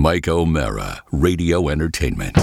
Mike O'Mara, Radio Entertainment.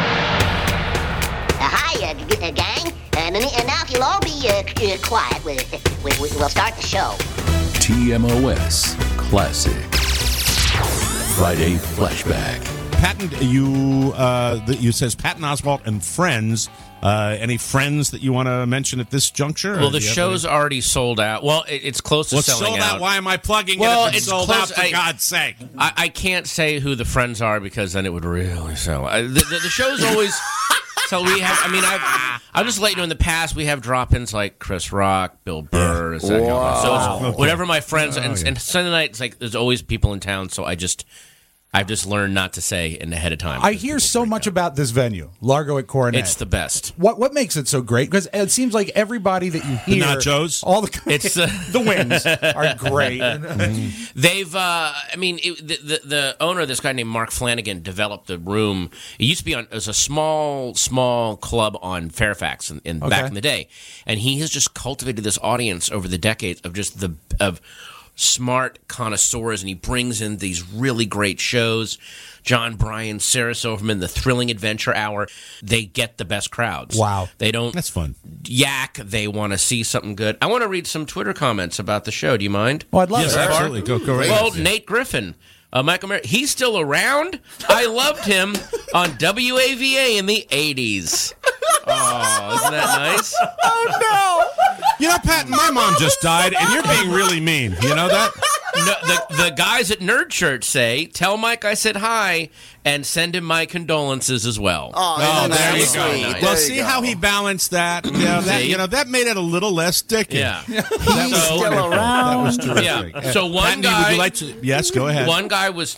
Hi, gang. And now if you'll all be quiet, we'll start the show. TMOS Classic. Friday Flashback. Patton, you says Patton Oswalt and friends. Any friends that you want to mention at this juncture? Well, the show's already sold out. Well, it's close to selling sold out. Why am I plugging it if it's sold out, for God's sake? I can't say who the friends are because then it would really sell. The show's always... So we have, I'll just let you know, in the past, we have drop-ins like Chris Rock, Bill Burr. So it's whatever my friends, and Sunday night, it's like there's always people in town, so I've just learned not to say ahead of time. I hear so much about this venue, Largo at Coronet. It's the best. What makes it so great? Because it seems like everybody that you hear, the nachos, all the the wings are great. They've, the owner, this guy named Mark Flanagan, developed the room. It used to be it was a small club on Fairfax back in the day, and he has just cultivated this audience over the decades of just of smart connoisseurs, and he brings in these really great shows. John Bryan, Sarah Silverman, the Thrilling Adventure Hour. They get the best crowds. Wow. They don't That's fun. yak. They want to see something good. I want to read some Twitter comments about the show. Do you mind? Oh, I'd love Yes, it. absolutely. Go right Well, ahead. Nate Griffin. Michael Mary, he's still around? I loved him on WAVA in the 80s. Oh, isn't that nice? Oh, no. You know, Patton, my mom just died, and you're being really mean. You know that? No, the guys at Nerd Church say, tell Mike I said hi and send him my condolences as well. Oh, there you sweet. go. There Well, you see go. how he balanced that? That made it a little less sticky. Yeah. That was still wonderful. around. That was terrific. Yeah. So one Patton, would guy... you like to, yes, go ahead. One guy was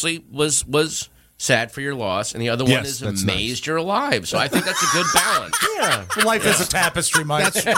sad for your loss, and the other one Yes, is that's amazed you're alive. So I think that's a good balance. Yeah. Life is a tapestry, Mike. That's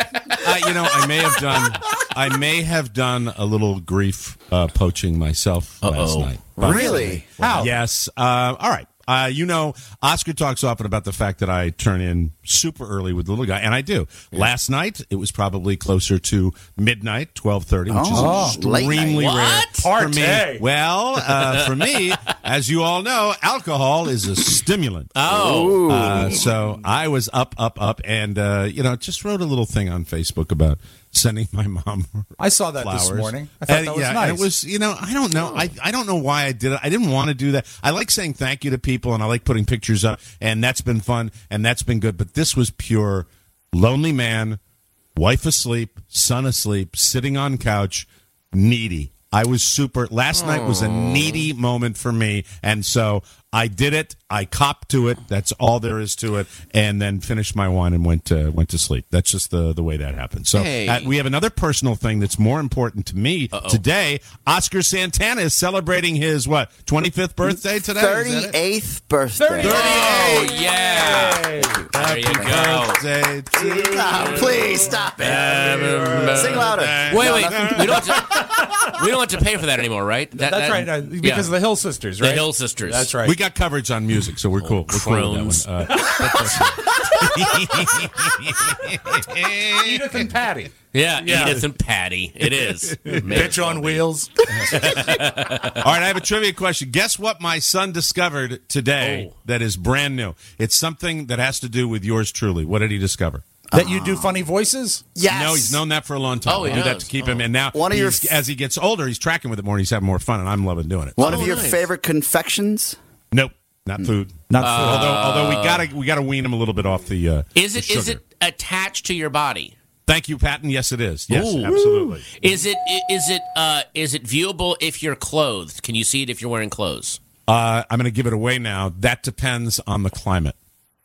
I may have done a little grief poaching myself last night. But- Really? How? Yes. All right. Oscar talks often about the fact that I turn in super early with the little guy, and I do. Last night, it was probably closer to midnight, 12:30, which is late extremely night. rare for me. Partay. Well, for me, as you all know, alcohol is a stimulant. So I was up, and just wrote a little thing on Facebook about sending my mom I saw that flowers. this morning. I thought that was nice. It was, I don't know. I don't know why I did it. I didn't want to do that. I like saying thank you to people, and I like putting pictures up, and that's been fun, and that's been good. But this was pure lonely man, wife asleep, son asleep, sitting on couch, needy. I was super. Last night was a needy moment for me, and so I did it. I copped to it. That's all there is to it. And then finished my wine and went to sleep. That's just the way that happened. So Hey. we have another personal thing that's more important to me today. Oscar Santana is celebrating his 25th birthday today. Is that it? 38th birthday. Oh, yeah. There you go. Birthday to Please stop it. Sing louder. Wait. We don't have to pay for that anymore, right? That's right. Because of the Hill Sisters, right? The Hill Sisters. That's right. We got coverage on music, so we're cool. We're cool with that one. Edith and Patty. Yeah, Edith and Patty. It is. Bitch on wheels. All right, I have a trivia question. Guess what my son discovered today that is brand new? It's something that has to do with yours truly. What did he discover? That you do funny voices? Yes. No, he's known that for a long time. Oh, he I do that does. to keep him. And now, One of your as he gets older, he's tracking with it more, and he's having more fun, and I'm loving doing it. One of your nice. favorite confections? Nope, not food. Not food. Although we gotta wean him a little bit off the. Is the it sugar. attached to your body? Thank you, Patton. Yes, it is. Yes, Ooh. absolutely. Is it viewable if you're clothed? Can you see it if you're wearing clothes? I'm going to give it away now. That depends on the climate.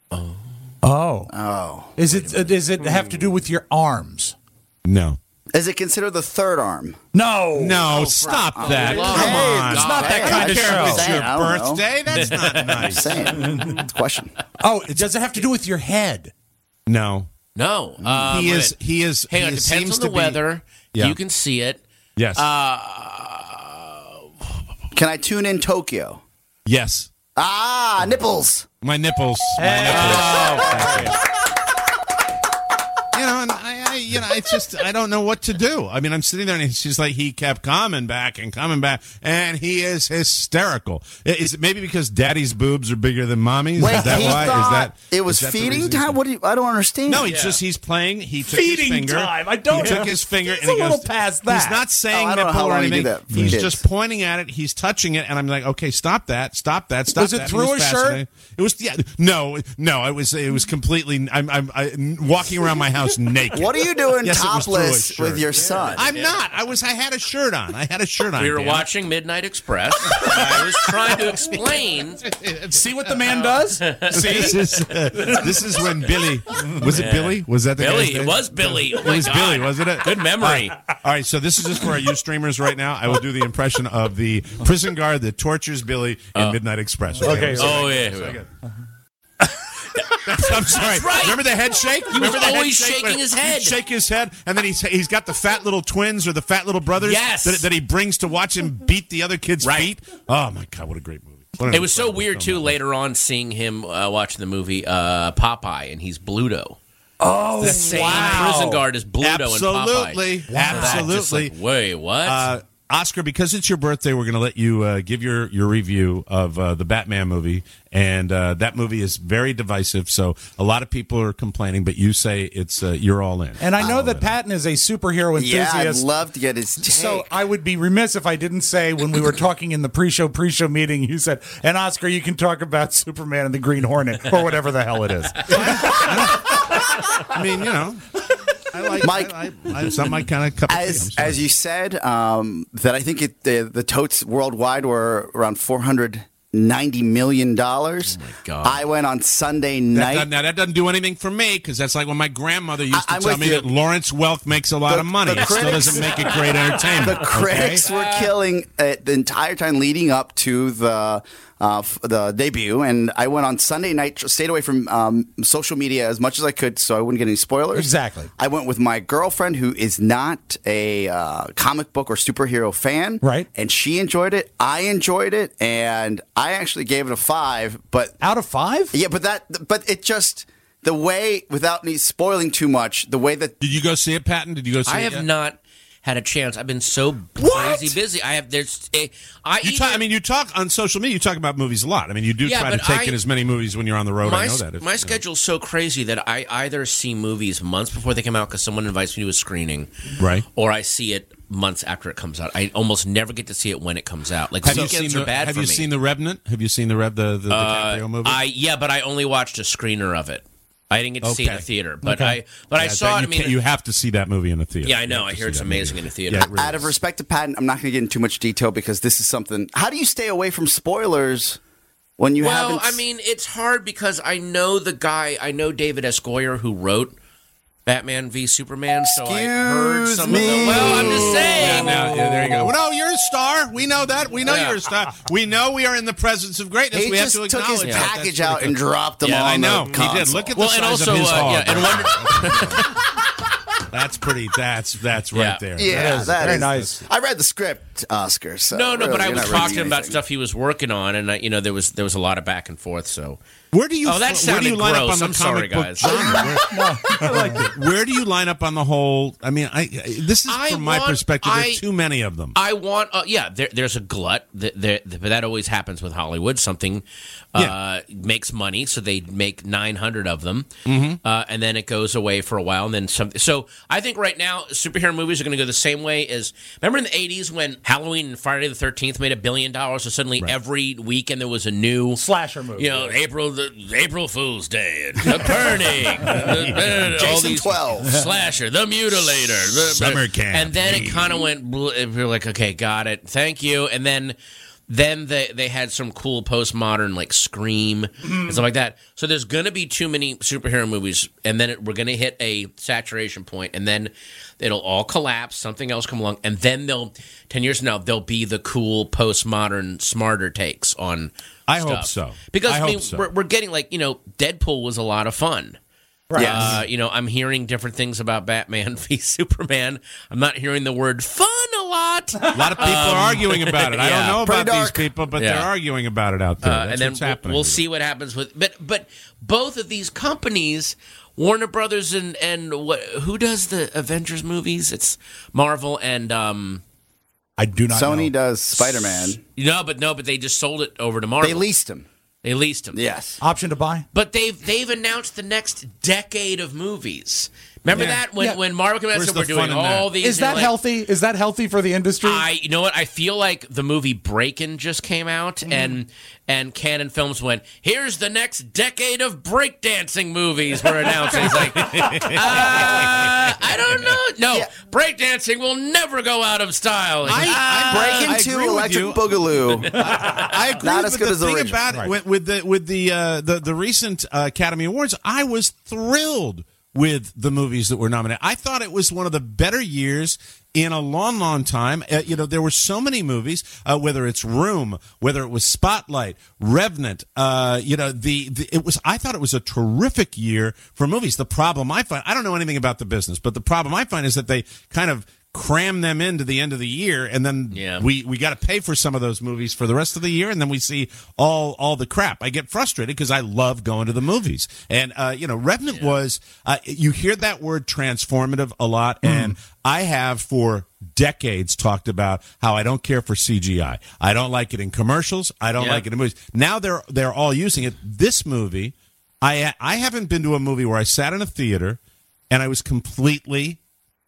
Oh. Does it have to do with your arms? No. Is it considered the third arm? No. No, stop that. Lord. Come on. It's not that Hey, kind of I show. It's your I don't know. birthday? That's not nice. Saying. It's a question. Oh, does it have to do with your head? No. No. He is. Hang on, he it depends seems on the to be- weather. Yeah. You can see it. Yes. Can I tune in Tokyo? Yes. Nipples. My nipples. My nipples. You know, and it's just I don't know what to do. I mean, I'm sitting there and she's like, he kept coming back, and he is hysterical. Is it maybe because Daddy's boobs are bigger than Mommy's? Wait, is that he why? thought it was is that the feeding reason? time? I don't understand. No, he's playing. He took his Feeding finger. time. I don't. He took his finger He's and he a goes little past that. He's not saying I don't know nipple how or long he anything. did that. He's Kids. just pointing at it. He's touching it, and I'm like, okay, stop that. Was it through his shirt? It was no. It was completely. I'm walking around my house naked. What are you doing Yes, it was through his topless shirt. with your son? I'm not. I had a shirt on. We were Dan. watching Midnight Express. And I was trying to explain. See what the man does? See? This is when Billy was it Billy? Was that the Billy, guy's name? it was Billy. Oh It my was God. Billy, wasn't it? Good memory. All right, so this is just for our you streamers right now. I will do the impression of the prison guard that tortures Billy in Midnight Express. Okay. Oh yeah. I'm sorry. right. Remember the head shake? He was Remember the head always shake? shaking his head. He'd shake his head, and then he's got the fat little twins or the fat little brothers Yes. that he brings to watch him beat the other kids' Right. feet. Oh my God, what a great movie! What an It was so incredible weird film too. that Later on, seeing him watching the movie Popeye, and he's Bluto. Oh, The same prison guard as Bluto Absolutely. and Popeye. Absolutely. Just like, wait, what? Oscar, because it's your birthday, we're going to let you give your review of the Batman movie, and that movie is very divisive. So a lot of people are complaining, but you say it's you're all in. And I know that Patton is a superhero Yeah, enthusiast. I'd love to get his take. So I would be remiss if I didn't say when we were talking in the pre-show meeting, you said, and Oscar, you can talk about Superman and the Green Hornet or whatever the hell it is. I mean, I like Mike, it's not my kind of cup of tea. I'm sorry. as you said, that I think the totes worldwide were around $490 million. Oh my God. I went on Sunday night. Now that doesn't do anything for me because that's like when my grandmother used to I'm tell with me you. that Lawrence Welk makes a lot of money. the It still critics- doesn't make it great entertainment. The critics were killing it the entire time leading up to the debut, and I went on Sunday night, stayed away from social media as much as I could so I wouldn't get any spoilers. Exactly. I went with my girlfriend who is not a comic book or superhero fan. Right. And she enjoyed it. I enjoyed it, and I actually gave it a 5, but Out of 5? yeah, but it just the way, without me spoiling too much, the way that Did you go see it, Patton? Did you go see I it? have yet? not had a chance. I've been so What? crazy busy. You talk on social media. You talk about movies a lot. I mean, you do Yeah, try to but take in as many movies when you're on the road. I know that. My schedule's so crazy that I either see movies months before they come out because someone invites me to a screening, Right. or I see it months after it comes out. I almost never get to see it when it comes out. Like Have you weekends seen are bad Have for you me. seen The Revenant? Have you seen the DiCaprio movie? But I only watched a screener of it. I didn't get to see it in a Okay. theater, but Okay. I saw it. You have to see that movie in a theater. Yeah, I know. You have I to hear see it's that amazing movie. in a theater. Yeah, it really out of is. respect to Patton, I'm not going to get into too much detail because this is something. How do you stay away from spoilers when you haven't? I mean, it's hard because I know the guy. I know David S. Goyer, who wrote Batman v Superman. So I heard Excuse some me. of the. Well, I'm just saying. Yeah, there you go. Well, no, you're a star. We know that. We know Yeah. you're a star. We know we are in the presence of greatness. he We have just to took acknowledge his that. That's package pretty out cool. and dropped them Yeah, on I know. the He console. did. Look at the Well, size and also, of his hog. and Wonder. That's pretty. That's right Yeah. there. Yeah, that very is nice. I read the script, Oscar. So No, really, but I you're was not reading talking about anything. stuff he was working on, and there was a lot of back and forth. So Where do you? Oh, that where do sounded you line up gross. on the I'm sorry, comic book guys. genre? I like it. Where do you line up on the whole? I mean, this is I from my want- perspective. There are I- too many of them. I want, there's a glut, but that always happens with Hollywood. Something makes money, so they make 900 of them, and then it goes away for a while, and then something. So I think right now superhero movies are going to go the same way as remember in the 80s when Halloween and Friday the 13th made $1 billion, so suddenly every weekend there was a new Slasher movie. You know, April Fool's Day, and The Burning, all Jason these 12. Slasher, The Mutilator, Summer Camp. and then it kind of went. We're like, okay, got it, thank you, and then they had some cool postmodern like Scream and stuff like that. So there's gonna be too many superhero movies, and then we're gonna hit a saturation point, and then it'll all collapse. Something else come along, and then 10 years from now, there'll be the cool postmodern, smarter takes on. I stuff. hope so. Because I I mean, hope so. we're getting like Deadpool was a lot of fun. Right. Yes. I'm hearing different things about Batman v Superman. I'm not hearing the word fun a lot. A lot of people are arguing about it. I don't yeah. know Pretty about these dark. people, but Yeah. they're arguing about it out there. That's and then what's happening. we'll see what happens with. But both of these companies Warner Brothers and who does the Avengers movies? It's Marvel and I do not know. Sony does Spider-Man. But they just sold it over to Marvel. They leased him. Yes. Option to buy? But they've announced the next decade of movies. Remember that when Marvel came out and said we're doing all these. Is that healthy? Is that healthy for the industry? You know what? I feel like the movie Breakin' just came out, and Canon Films went, "Here's the next decade of breakdancing movies we're announcing." It's like, I don't know. No, breakdancing will never go out of style. Breaking I to agree with Electric you. Boogaloo. I agree. Not as good the as the thing original. about it, with the recent Academy Awards, I was thrilled with the movies that were nominated. I thought it was one of the better years in a long, long time. There were so many movies, whether it's Room, whether it was Spotlight, Revenant. I thought it was a terrific year for movies. The problem I find, I don't know anything about the business, but the problem I find is that they kind of cram them into the end of the year, and then we got to pay for some of those movies for the rest of the year, and then we see all the crap. I get frustrated because I love going to the movies, and Revenant was you hear that word transformative a lot, and I have for decades talked about how I don't care for CGI. I don't like it in commercials. I don't like it in movies. Now they're all using it. This movie, I haven't been to a movie where I sat in a theater and I was completely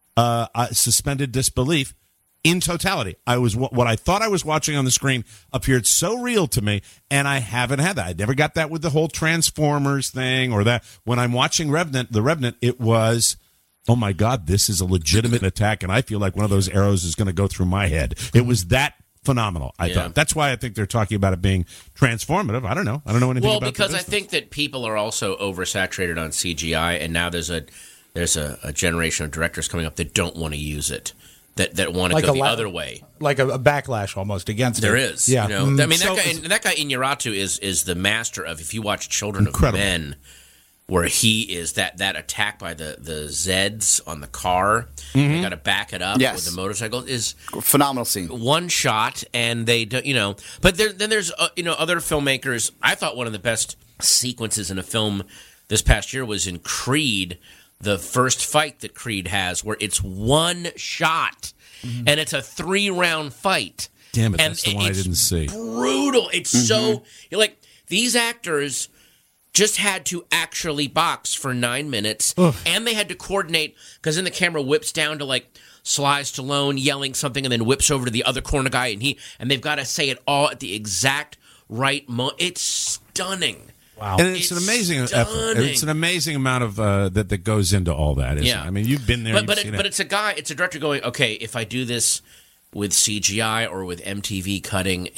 suspended disbelief in totality. I was what I thought I was watching on the screen appeared so real to me, and I haven't had that. I never got that with the whole Transformers thing, or that when I'm watching The Revenant, it was, oh my God, this is a legitimate attack, and I feel like one of those arrows is going to go through my head. It was that phenomenal. I thought that's why I think they're talking about it being transformative. I don't know anything about Well, because I think that people are also oversaturated on CGI, and now there's a generation of directors coming up that don't want to use it, that want to go the other way, like a backlash almost against there it. There is, yeah. I mean, that guy Iñárritu is the master of. If you watch Children of Men, where he is that attack by the Zeds on the car, they got to back it up with the motorcycle is phenomenal scene. One shot, and they do, But then there's other filmmakers. I thought one of the best sequences in a film this past year was in Creed. The first fight that Creed has, where it's one shot, and it's a 3-round fight. Damn it, and that's the one I didn't see. Brutal. It's so, you're like, these actors just had to actually box for 9 minutes, and they had to coordinate, because then the camera whips down to, like, Sly Stallone yelling something, and then whips over to the other corner guy, and they've got to say it all at the exact right moment. It's stunning. Wow. And it's an amazing effort. It's an amazing amount of that goes into all that, isn't it? I mean, you've been there. But it's a director going, okay, if I do this with CGI or with MTV cutting,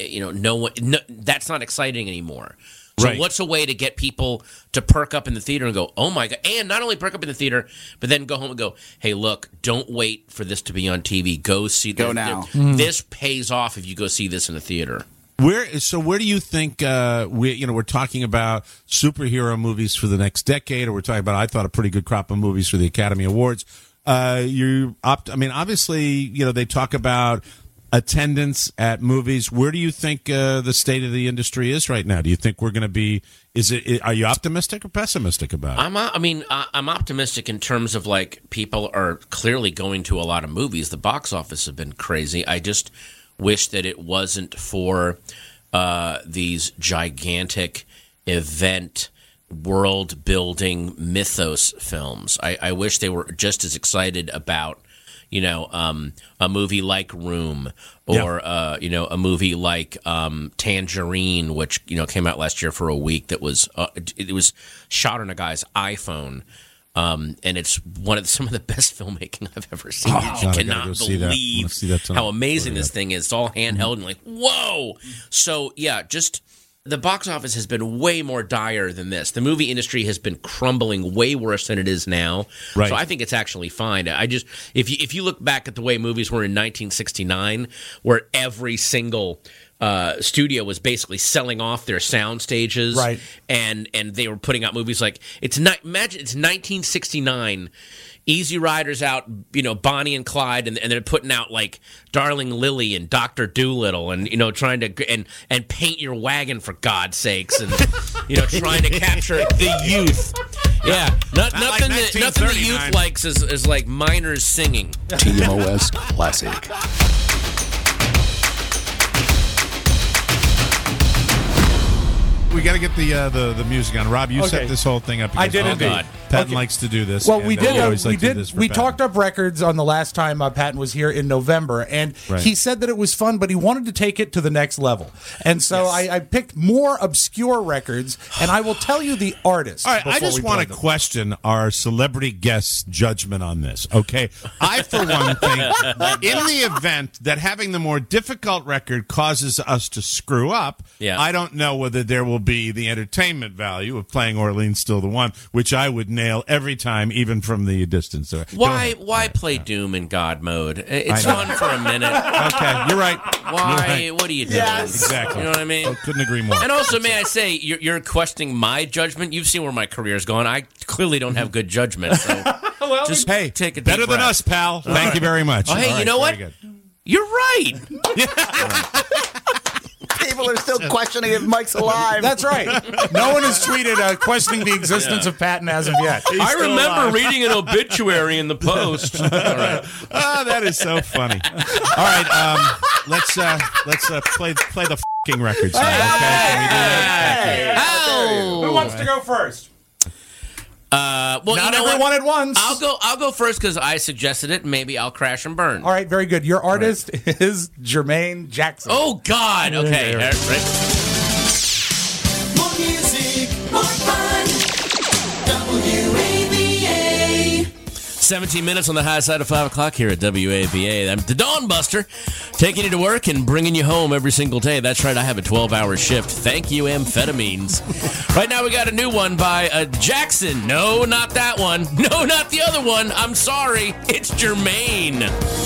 that's not exciting anymore. So what's a way to get people to perk up in the theater and go, oh my God, and not only perk up in the theater, but then go home and go, hey, look, don't wait for this to be on TV. Go see this. Go now. This pays off if you go see this in the theater. Where do you think we're talking about superhero movies for the next decade, or we're talking about, I thought, a pretty good crop of movies for the Academy Awards. Obviously, they talk about attendance at movies. Where do you think the state of the industry is right now? Do you think we're going to be? Are you optimistic or pessimistic about it? I'm optimistic in terms of, like, people are clearly going to a lot of movies. The box office has been crazy. I just wish that it wasn't for these gigantic event world-building mythos films. I wish they were just as excited about, a movie like Room or, a movie like Tangerine, which, came out last year for a week that was it was shot on a guy's iPhone. And it's some of the best filmmaking I've ever seen. You cannot believe how amazing this thing is. It's all handheld and like, whoa! So, just the box office has been way more dire than this. The movie industry has been crumbling way worse than it is now. Right. So I think it's actually fine. If you look back at the way movies were in 1969, where every single studio was basically selling off their sound stages, right? And they were putting out movies like imagine it's 1969. Easy Rider's out, Bonnie and Clyde, and they're putting out like Darling Lily and Dr. Dolittle, and trying to and Paint Your Wagon, for God's sakes, and trying to capture the youth. Yeah, like nothing the 1939. youth likes is like minors singing. TMOS Classic. We got to get the music on. Rob, you set Okay. this whole thing up. I because did all indeed. God. Patton Okay. likes to do this. Well, and, we did. always like to do this for We Patton. talked up records on the last time Patton was here in November, and Right. he said that it was fun, but he wanted to take it to the next level. And so I picked more obscure records, and I will tell you the artist. All right, I before just we want play to them. question our celebrity guest's judgment on this. Okay, I for one think, in the event that having the more difficult record causes us to screw up, Yeah. I don't know whether there will be the entertainment value of playing Orleans Still the One, which I would nail every time, even from the distance. Go ahead. Why play Doom in God mode? It's I know. fun for a minute. Okay, you're right. Why? You're right. What are you doing? Exactly. You know what I mean? I couldn't agree more. And also, may I say, you're questioning my judgment. You've seen where my career's gone. I clearly don't have good judgment. So just Hey, take a deep better than breath. us, pal. Thank you very much. Oh, hey, All you right, know very what? good. You're right. People are still questioning if Mike's alive. That's right. No one has tweeted questioning the existence of Patton as of yet. I remember reading an obituary in the Post. All right. Oh, that is so funny. All right, let's play the f***ing records now. Okay, can we do that? Oh. Who wants to go first? Well, Not you know everyone what? at once. I'll go first because I suggested it. Maybe I'll crash and burn. All right, very good. Your artist is Jermaine Jackson. Oh God. Okay. Yeah. Right. More music, more fun. WAVA. 17 minutes on the high side of 5 o'clock here at WAVA. I'm the Dawn Buster, taking you to work and bringing you home every single day. That's right, I have a 12-hour shift. Thank you, amphetamines. Right now we got a new one by Jackson. No, not that one. No, not the other one. I'm sorry. It's Jermaine.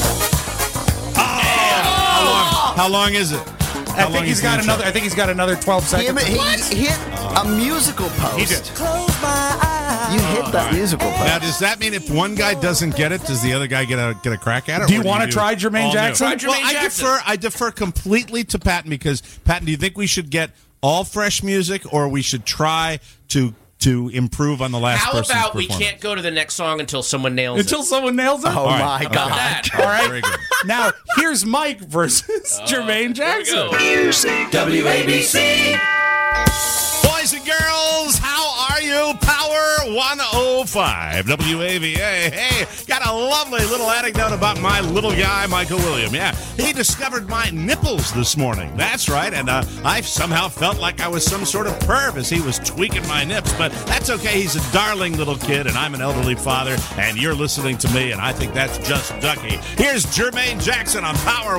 How long is it? I think he's got another. I think he's got another 12 seconds. He hit a musical post. He did. You hit that musical post. Now, does that mean if one guy doesn't get it, does the other guy get a crack at it? Do you or want to try Jermaine all new? Jackson? Try Well, Jermaine Jackson. I defer completely to Patton because Patton, do you think we should get all fresh music or we should try to improve on the last How person's about we performance? can't go to the next song until someone nails Until it? someone nails it. Oh my How God! That. All right. Very good. Now here's Mike versus Jermaine Jackson. WABC. Boys and girls, how are you? Power 105 WAVA. Hey, got a lovely little anecdote about my little guy, Michael William. Yeah, he discovered my nipples this morning. That's right, and I somehow felt like I was some sort of perv as he was tweaking my nips, but that's okay. He's a darling little kid, and I'm an elderly father, and you're listening to me, and I think that's just ducky. Here's Jermaine Jackson on Power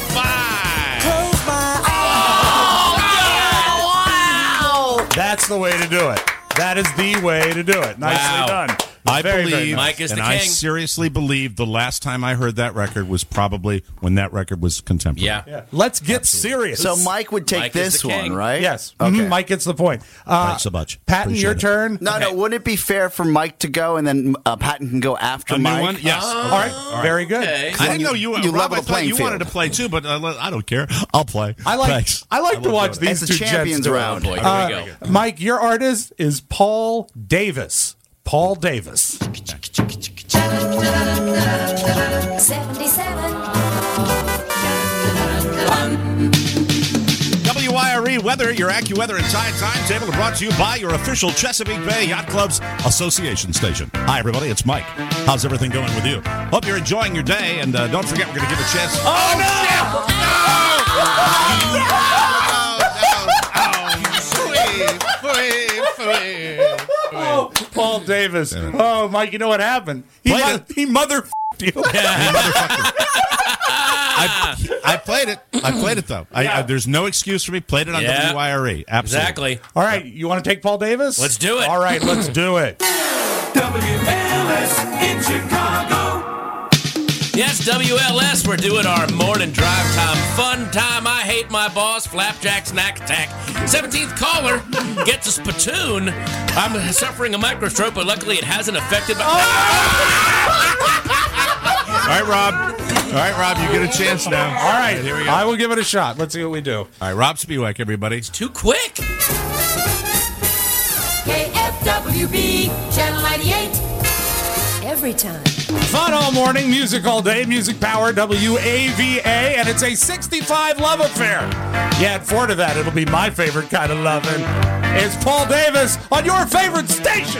105. That's the way to do it. That is the way to do it. Nicely Wow. done. I Very, very believe, nice. Mike is and the I king. seriously believe the last time I heard that record was probably when that record was contemporary. Yeah. Yeah. Let's get serious. So Mike would take Mike is this the one, king. right? yes, Okay. Mhm, Mike gets the point. Thanks so much. Patton, Appreciate your it. turn. No, wouldn't it be fair for Mike to go and then Patton can go after A new Mike? one? Yes. All right, very good. Okay. I didn't know you, you Rob, level I the thought playing you field. wanted to play too, but I don't care. I'll play. I like Thanks. to love watch doing these It's a two gents champions do it. round. Oh, boy, here we go. Mike, your artist is Paul Davis. Paul Davis. 77. WIRE Weather, your AccuWeather and Tide Timetable are brought to you by your official Chesapeake Bay Yacht Club's Association Station. Hi, everybody. It's Mike. How's everything going with you? Hope you're enjoying your day, and don't forget we're going to give a chance. Oh, Paul Davis. Oh, Mike, you know what happened? He mother you. I played it. I played it, though. There's no excuse for me. Played it on Yeah. WIRE. Absolutely. Exactly. All right, you want to take Paul Davis? Let's do it. All right, let's do it. WLS in Chicago. Yes, WLS, we're doing our morning drive time, fun time. I hate my boss, flapjack snack attack. 17th caller gets a spittoon. I'm suffering a microstroke, but luckily it hasn't affected my... All right, Rob. All right, Rob, you get a chance now. All right, here we go. I will give it a shot. Let's see what we do. All right, Rob Spiewak, everybody. Too quick. KFI. WB, Channel 98. Every time. Fun all morning, music all day, music power, WAVA, and it's a 65 love affair. You add 4 to that, it'll be my favorite kind of loving. It's Paul Davis on your favorite station.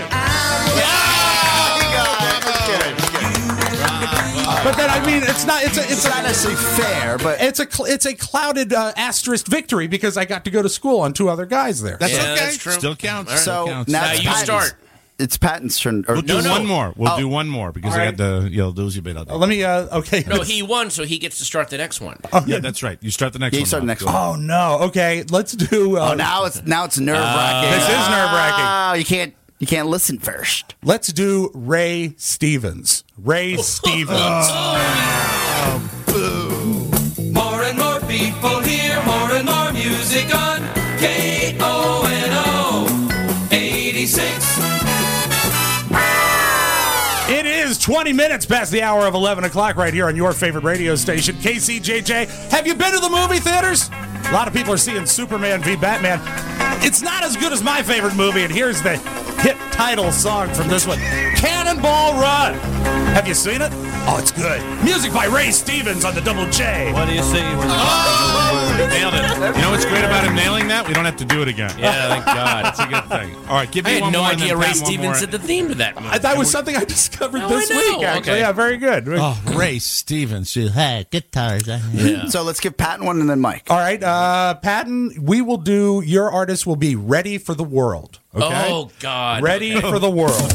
But then, I mean, it's not necessarily fair, but it's a clouded asterisk victory because I got to go to school on 2 other guys there. That's Yeah, okay. that's true. Still counts. All right. so Still counts. now Now it's you Patton's- start. It's Patton's turn. Or, We'll do No. one more. We'll Oh. do one more because All I right. got to lose you, but Let me, okay. No, he won, so he gets to start the next one. Yeah, that's right. You start the next Yeah, one. you start the Mark. next Go one. ahead. Oh, no. Okay, let's do... now it's nerve wracking. This is nerve-wracking. Oh, you can't listen first. Let's do Ray Stevens. Ray Stevens. More and more people hear more and more music on KONO 86. It is 20 minutes past the hour of 11 o'clock right here on your favorite radio station, KCJJ. Have you been to the movie theaters? A lot of people are seeing Superman v. Batman. It's not as good as my favorite movie, and here's the hit title song from this one, Cannonball Run. Have you seen it? Oh, it's good. Music by Ray Stevens on the Double J. What do you see? Nailed it. You know what's great about him nailing that? We don't have to do it again. Yeah, thank God. That's a good thing. All right, give I me had one no more. and idea then Ray Pat, one Stevens more. said the theme to that movie. That was something I discovered Oh, this I know. week, actually. Okay. Yeah, very good. Oh, Ray Stevens. She had guitars. Yeah. So let's give Patton one and then Mike. All right, Patton, we will do, your artist will be Ready for the World. Okay? Oh, God. Ready for the World.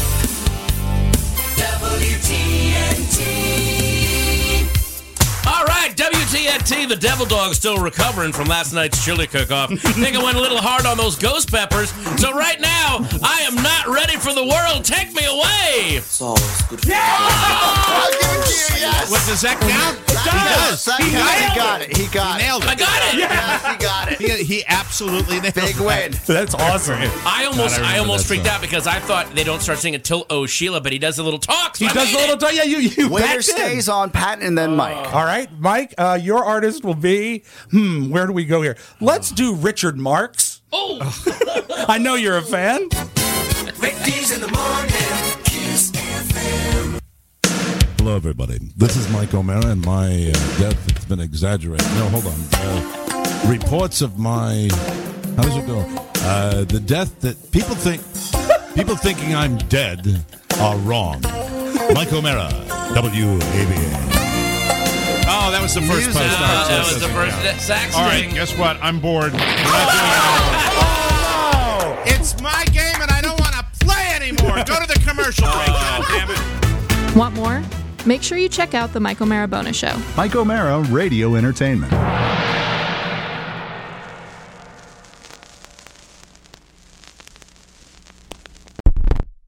All right, WTNT, the Devil Dog's still recovering from last night's chili cook-off. Think I went a little hard on those ghost peppers. So right now, I am not ready for the world. Take me away. I'll give it to you, yes. What, does that count? He got it. He got it. Nailed I it. got it. Yes, he got it. He absolutely nailed Big it. win. That's awesome. I almost remember that freaked song. out because I thought they don't start singing till Oh Sheila, but he does a little talk. So He I does made a little it. talk. Yeah, you Winner backed in. stays on Patton and then Mike. All right, Mike, your artist will be, where do we go here? Let's do Richard Marx. Oh, I know you're a fan. Weekdays in the morning, Kiss FM. Hello, everybody. This is Mike O'Mara, and my death has been exaggerated. No, hold on. Reports of my... How does it go? The death that people thinking I'm dead are wrong. Mike O'Mara, WAVA. Oh, that was the first Music. post. that was the first sax All right, thing. guess what? I'm bored. We're not doing it. It's my game, and I don't want to play anymore. Go to the commercial break, goddammit. Want more? Make sure you check out the Mike O'Mara Bonus Show. Mike O'Mara Radio Entertainment.